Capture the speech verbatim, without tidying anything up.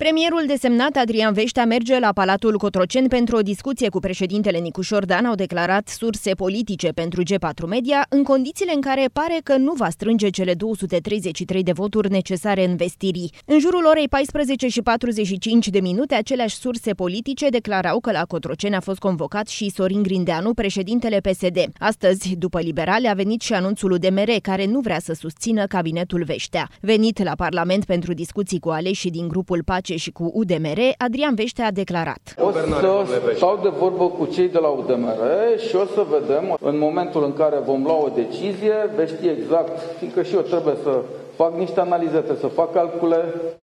Premierul desemnat Adrian Veștea merge la Palatul Cotroceni pentru o discuție cu președintele Nicușor Dan, au declarat surse politice pentru G patru Media, în condițiile în care pare că nu va strânge cele două sute treizeci și trei de voturi necesare învestirii. În jurul orei paisprezece și patruzeci și cinci de minute, aceleași surse politice declarau că la Cotroceni a fost convocat și Sorin Grindeanu, președintele P S D. Astăzi, după liberale, a venit și anunțul U D M R, care nu vrea să susțină cabinetul Veștea. Venit la Parlament pentru discuții cu aleșii din grupul Pace și cu U D M R, Adrian Veștea a declarat: O să stau de vorbă cu cei de la U D M R și o să vedem, în momentul în care vom lua o decizie, veți ști exact, fiindcă și eu trebuie să fac niște analize, trebuie să fac calcule.